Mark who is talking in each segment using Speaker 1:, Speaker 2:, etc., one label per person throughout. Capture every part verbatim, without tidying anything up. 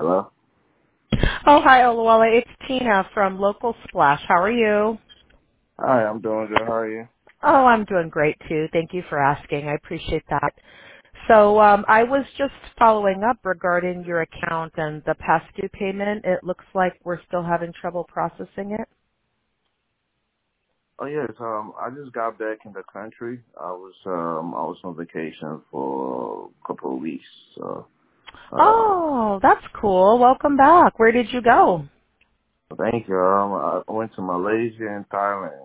Speaker 1: Hello?
Speaker 2: Oh, hi, Oluwale. It's Tina from Local Splash. How are you?
Speaker 1: Hi, I'm doing good. How are you?
Speaker 2: Oh, I'm doing great too. Thank you for asking. I appreciate that. So um, I was just following up regarding your account and the past due payment. It looks like we're still having trouble processing it.
Speaker 1: Oh yes, um, I just got back in the country. I was um, I was on vacation for a couple of weeks. So, uh,
Speaker 2: Oh, that's cool. Welcome back. Where did you go?
Speaker 1: thank you. Um, I went to Malaysia and Thailand.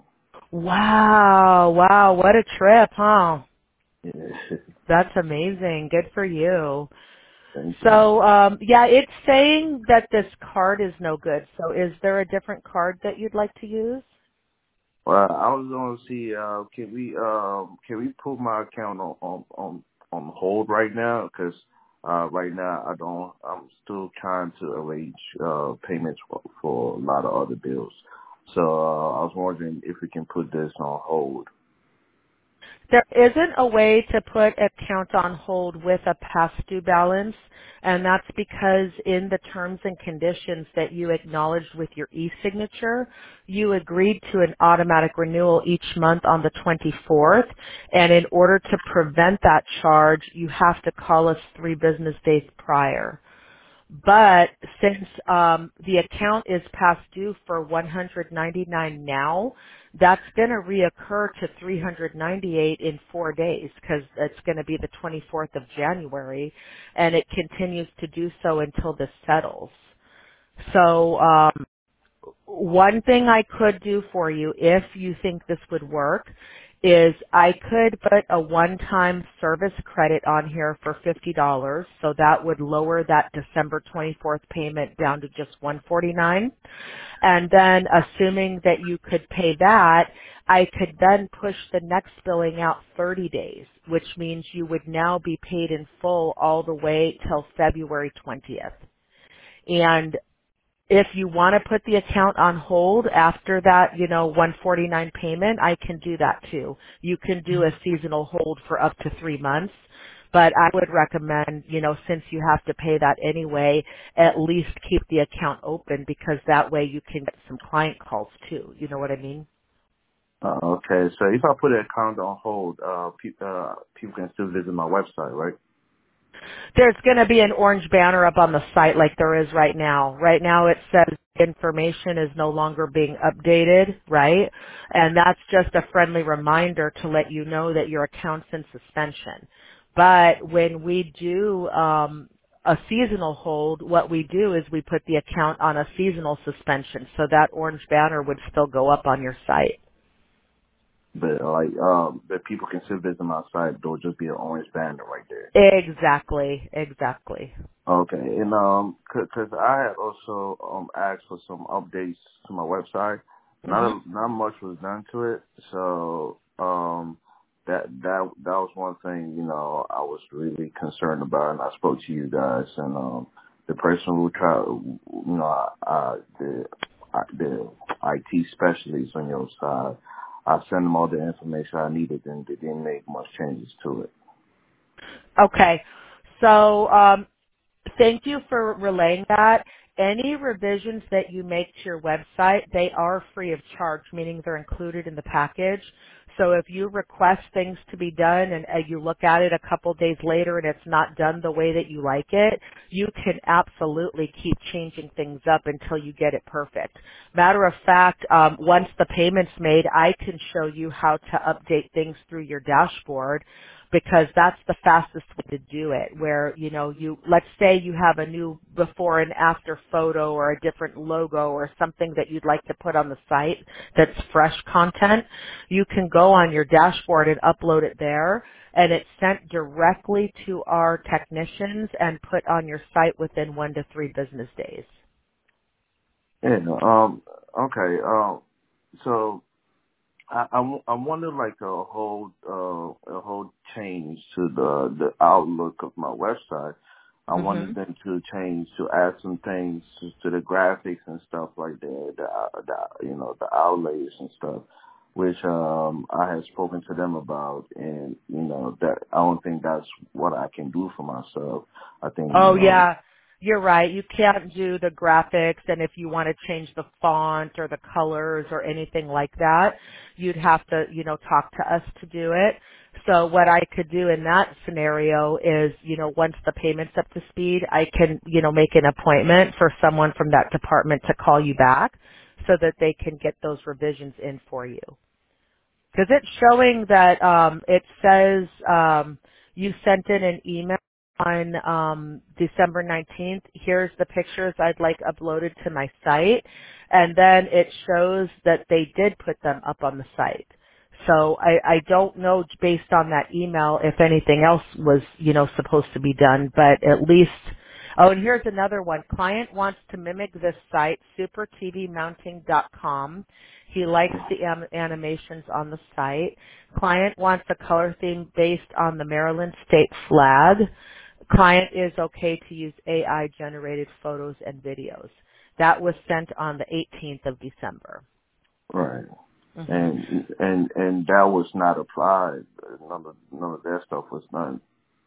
Speaker 2: Wow, wow, what a trip, huh?
Speaker 1: Yeah,
Speaker 2: That's amazing. Good for you.
Speaker 1: thank you.
Speaker 2: So, um, yeah, it's saying that this card is no good. So is there a different card that you'd like to use?
Speaker 1: Well, I was going to see. Uh, can we um, can we put my account on on on, on hold right now? Because uh, right now I don't. I'm still trying to arrange uh, payments for, for a lot of other bills. So uh, I was wondering if we can put this on hold.
Speaker 2: There isn't a way to put account on hold with a past due balance, and that's because in the terms and conditions that you acknowledged with your e-signature, you agreed to an automatic renewal each month on the twenty-fourth, and in order to prevent that charge, you have to call us three business days prior. But since um, the account is past due for one hundred ninety-nine now, that's going to reoccur to three hundred ninety-eight in four days because it's going to be the twenty-fourth of January, and it continues to do so until this settles. So um, one thing I could do for you, if you think this would work, is I could put a one-time service credit on here for fifty dollars, so that would lower that December twenty-fourth payment down to just one hundred forty-nine. And then assuming that you could pay that, I could then push the next billing out thirty days, which means you would now be paid in full all the way till February twentieth. And if you want to put the account on hold after that, you know, one hundred forty-nine payment, I can do that too. You can do a seasonal hold for up to three months. But I would recommend, you know, since you have to pay that anyway, at least keep the account open because that way you can get some client calls too. You know what I mean?
Speaker 1: Uh, okay, so if I put an account on hold, uh, pe- uh, people can still visit my website, right?
Speaker 2: There's going to be an orange banner up on the site like there is right now. Right now it says information is no longer being updated, right? And that's just a friendly reminder to let you know that your account's in suspension. But when we do um, a seasonal hold, what we do is we put the account on a seasonal suspension, so that orange banner would still go up on your site.
Speaker 1: But like, um, but people can still visit my site. There'll just be an orange banner right there.
Speaker 2: Exactly, exactly.
Speaker 1: Okay, and um, cause, 'cause I had also um asked for some updates to my website.
Speaker 2: Mhm.
Speaker 1: Not not much was done to it, so um, that that that was one thing you know I was really concerned about, and I spoke to you guys and um the person who tried, you know, uh, the uh, the I T specialist on your side. I sent them all the information I needed, and they didn't make much changes to it.
Speaker 2: Okay. So um, thank you for relaying that. Any revisions that you make to your website, they are free of charge, meaning they're included in the package. So if you request things to be done and uh, you look at it a couple days later and it's not done the way that you like it, you can absolutely keep changing things up until you get it perfect. Matter of fact, um, once the payment's made, I can show you how to update things through your dashboard because that's the fastest way to do it where, you know, you, let's say you have a new before and after photo or a different logo or something that you'd like to put on the site that's fresh content, you can go on your dashboard and upload it there and it's sent directly to our technicians and put on your site within one to three business days.
Speaker 1: Yeah. Um. Okay. Um. So I, I, w- I wanted like a whole uh, a whole change to the the outlook of my website. I wanted
Speaker 2: Mhm.
Speaker 1: them to change to add some things to, to the graphics and stuff like that, the, uh, the you know the outlays and stuff, which um I had spoken to them about, and you know that I don't think that's what I can do for myself. I think you
Speaker 2: Oh
Speaker 1: know
Speaker 2: yeah. You're right. You can't do the graphics, and if you want to change the font or the colors or anything like that, you'd have to, you know, talk to us to do it. So what I could do in that scenario is, you know, once the payment's up to speed, I can, you know, make an appointment for someone from that department to call you back so that they can get those revisions in for you. Because it's showing that um, it says um, you sent in an email on um, December nineteenth. Here's the pictures I'd like uploaded to my site. And then it shows that they did put them up on the site. So I, I don't know based on that email if anything else was, you know, supposed to be done, but at least, oh, and here's another one. Client wants to mimic this site, super t v mounting dot com. He likes the am- animations on the site. Client wants a color theme based on the Maryland state flag. Client is okay to use A I generated photos and videos. That was sent on the eighteenth of December.
Speaker 1: Right.
Speaker 2: hmm
Speaker 1: And and and that was not applied. None of none of that stuff was done.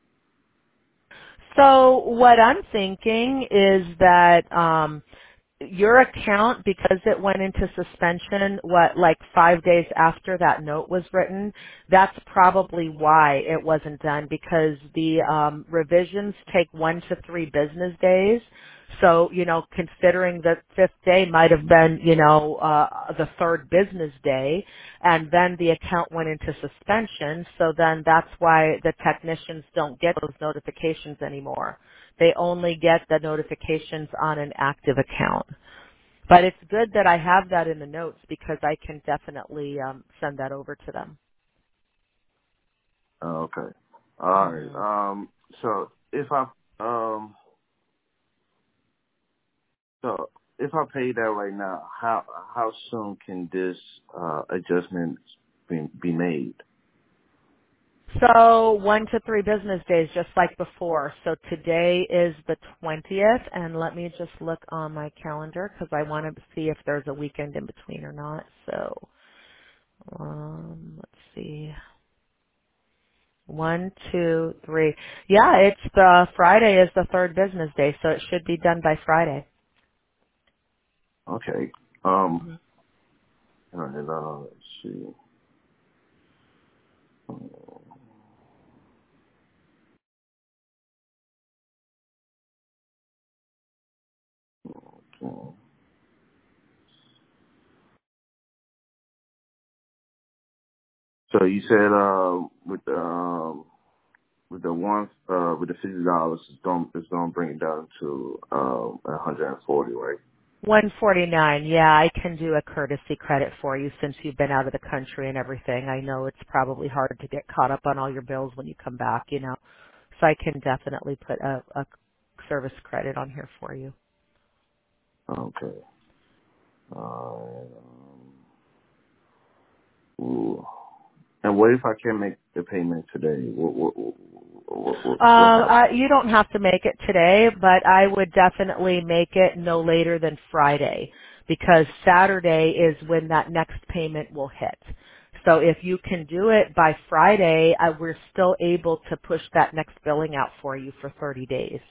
Speaker 2: So what I'm thinking is that um, your account, because it went into suspension, what, like five days after that note was written, that's probably why it wasn't done, because the um, revisions take one to three business days. So, you know, considering the fifth day might have been, you know, uh, the third business day, and then the account went into suspension, so then that's why the technicians don't get those notifications anymore. They only get the notifications on an active account. But it's good that I have that in the notes because I can definitely um, send that over to them.
Speaker 1: Oh, okay. All right.
Speaker 2: hmm
Speaker 1: Um. So if I um. So if I pay that right now, how how soon can this uh adjustment be, be made?
Speaker 2: So one to three business days, just like before. So today is the twentieth, and let me just look on my calendar because I want to see if there's a weekend in between or not. So um, let's see. One, two, three. Yeah, it's the Friday is the third business day, so it should be done by Friday.
Speaker 1: Okay. Um.
Speaker 2: hmm
Speaker 1: And then, uh, let's see. Okay. So you said uh with the um with the one uh with the fifty dollars it's gonna it's gonna bring it down to um a hundred and forty, right?
Speaker 2: one forty-nine. Yeah, I can do a courtesy credit for you since you've been out of the country and everything. I know it's probably hard to get caught up on all your bills when you come back, you know. So I can definitely put a, a service credit on here for you.
Speaker 1: Okay. Uh, ooh. And what if I can't make the payment today? What what what what, what
Speaker 2: Um,
Speaker 1: happens?
Speaker 2: uh, you don't have to make it today, but I would definitely make it no later than Friday because Saturday is when that next payment will hit. So if you can do it by Friday, uh, we're still able to push that next billing out for you for thirty days.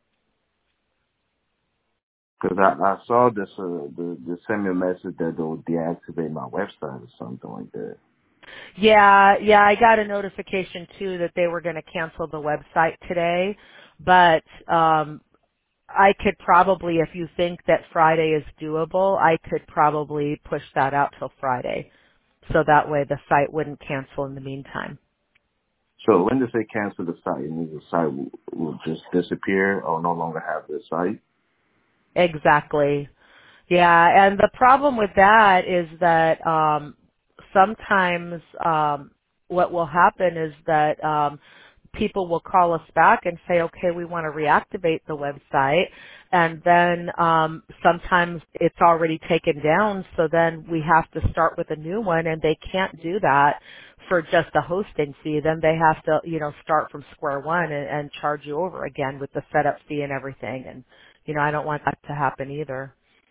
Speaker 1: Because I, I saw this uh the the send me a message that they'll deactivate my website or something like that.
Speaker 2: Yeah, yeah, I got a notification too that they were going to cancel the website today, but um I could probably, if you think that Friday is doable, I could probably push that out till Friday. So that way the site wouldn't cancel in the meantime.
Speaker 1: So when does they cancel the site? And the site will, will just disappear or no longer have the site?
Speaker 2: Exactly. Yeah, and the problem with that is that um sometimes um what will happen is that um people will call us back and say, okay, we want to reactivate the website. And then um, sometimes it's already taken down, so then we have to start with a new one, and they can't do that for just a hosting fee. Then they have to, you know, start from square one and, and charge you over again with the setup fee and everything. And, you know, I don't want that to happen either.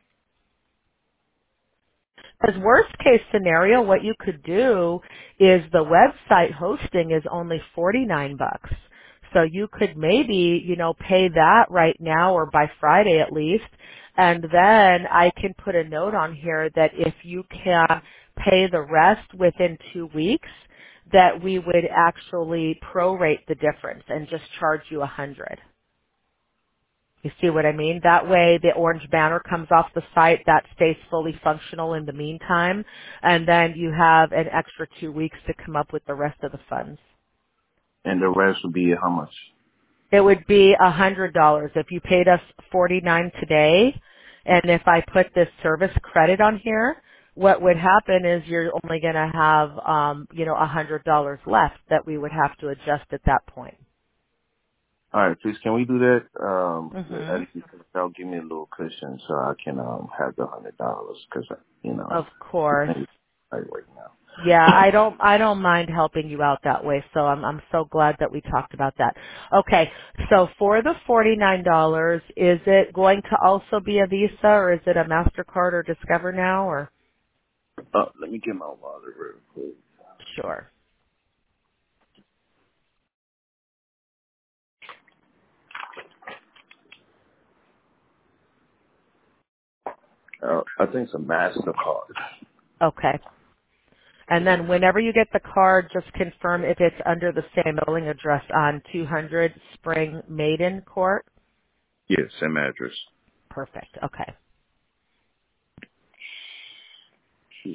Speaker 2: As worst case scenario, what you could do is the website hosting is only forty-nine bucks. So you could maybe, you know, pay that right now or by Friday at least. And then I can put a note on here that if you can pay the rest within two weeks, that we would actually prorate the difference and just charge you a hundred. You see what I mean? That way the orange banner comes off the site, that stays fully functional in the meantime, and then you have an extra two weeks to come up with the rest of the funds.
Speaker 1: And the rest would be how much?
Speaker 2: It would be a hundred dollars if you paid us forty-nine today, and if I put this service credit on here, what would happen is you're only going to have, um, you know, a hundred dollars left that we would have to adjust at that point.
Speaker 1: All right, please, can we do that? Um, at
Speaker 2: hmm
Speaker 1: least that'll give me a little cushion so I can um have the hundred dollars because you know
Speaker 2: Of course.
Speaker 1: things right right now.
Speaker 2: Yeah, I don't I don't mind helping you out that way. So I'm I'm so glad that we talked about that. Okay. So for the forty-nine dollars, is it going to also be a Visa or is it a Mastercard or Discover Now or
Speaker 1: Uh, let me get my wallet real quick.
Speaker 2: sure.
Speaker 1: Uh, I think it's a Mastercard.
Speaker 2: Okay. And then whenever you get the card, just confirm if it's under the same billing address on two hundred Spring Maiden Court.
Speaker 1: Yes, same address.
Speaker 2: Perfect. Okay.
Speaker 1: Jeez.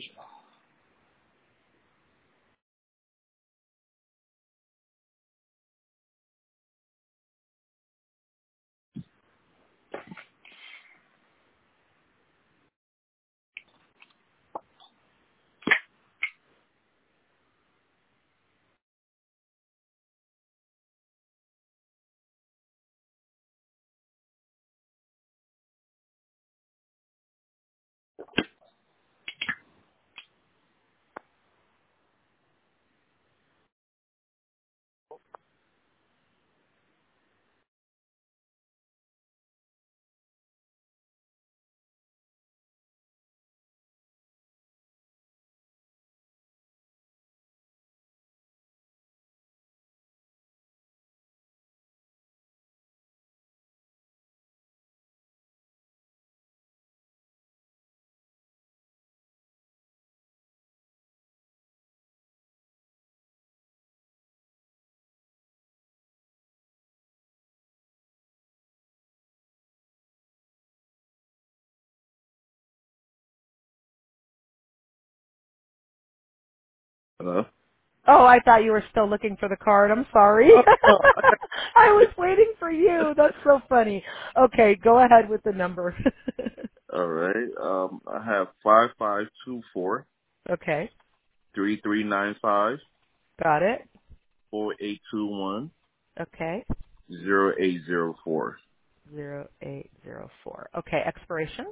Speaker 1: Hello?
Speaker 2: Oh, I thought you were still looking for the card. I'm sorry.
Speaker 1: Oh, no, I got
Speaker 2: I was waiting for you. That's so funny. Okay, go ahead with the number.
Speaker 1: all right. Um, I have five five two four
Speaker 2: Okay,
Speaker 1: three three nine five
Speaker 2: got it.
Speaker 1: four eight two one
Speaker 2: Okay,
Speaker 1: zero eight zero four.
Speaker 2: zero eight zero four. Okay, expiration,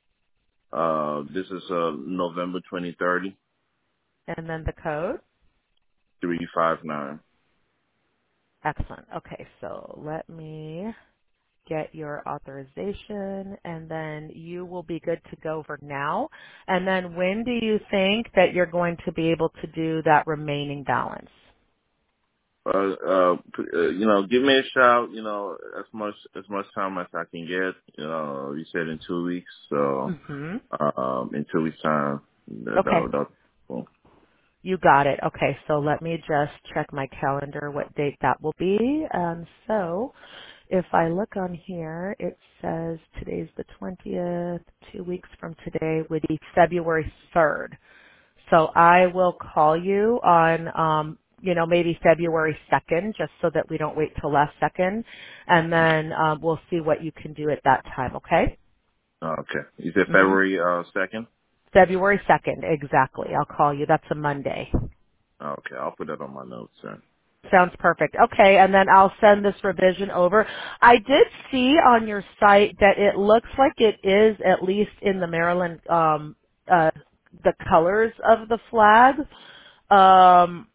Speaker 1: Uh, this is uh November twenty thirty
Speaker 2: and then the code.
Speaker 1: three five nine.
Speaker 2: Excellent. Okay, so let me get your authorization, and then you will be good to go for now. And then when do you think that you're going to be able to do that remaining balance?
Speaker 1: Uh, uh, p- uh, you know, give me a shout. You know, as much as much time as I can get. You know, you said in two weeks, so
Speaker 2: Mm-hmm.
Speaker 1: um, in two weeks time, that
Speaker 2: Okay.
Speaker 1: that that. Cool.
Speaker 2: You got it. Okay, so let me just check my calendar what date that will be. Um, so if I look on here, it says today's the twentieth. Two weeks from today would be February third. So I will call you on, um, you know, maybe February second, just so that we don't wait till last second, and then um, we'll see what you can do at that time. Okay?
Speaker 1: Okay. You said
Speaker 2: hmm
Speaker 1: February uh second.
Speaker 2: February second, exactly. I'll call you. That's a Monday.
Speaker 1: Okay, I'll put that on my notes, sir.
Speaker 2: Sounds perfect. Okay, and then I'll send this revision over. I did see on your site that it looks like it is at least in the Maryland, um, uh, the colors of the flag. Um,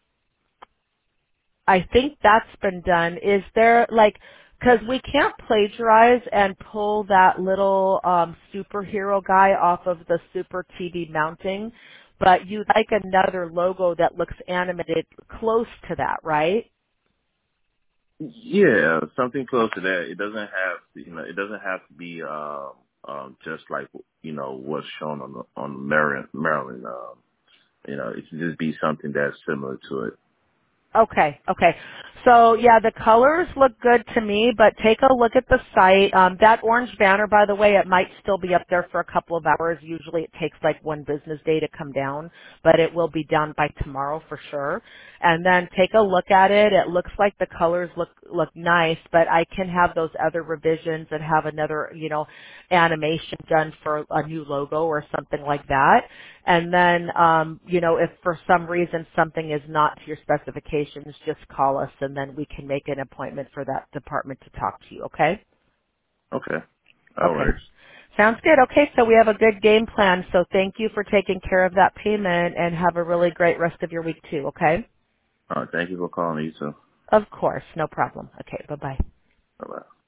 Speaker 2: I think that's been done. Is there like, because we can't plagiarize and pull that little um, superhero guy off of the Super T V mounting, but you'd like another logo that looks animated close to that, right?
Speaker 1: Yeah, something close to that. It doesn't have, to, you know, it doesn't have to be um, um, just like you know what's shown on the on the Maryland. Maryland, um, you know, it can just be something that's similar to it.
Speaker 2: Okay, okay. So yeah, the colors look good to me, but take a look at the site. Um, that orange banner, by the way, it might still be up there for a couple of hours. Usually it takes like one business day to come down, but it will be down by tomorrow for sure. And then take a look at it. It looks like the colors look look nice, but I can have those other revisions and have another, you know, animation done for a new logo or something like that. And then, um, you know, if for some reason something is not to your specifications, just call us and then we can make an appointment for that department to talk to you, okay?
Speaker 1: Okay, that
Speaker 2: Okay.
Speaker 1: works.
Speaker 2: Sounds good. Okay, so we have a good game plan. So thank you for taking care of that payment and have a really great rest of your week too, okay?
Speaker 1: Uh, thank you for calling, Issa.
Speaker 2: Of course. No problem. Okay, bye-bye.
Speaker 1: Bye bye.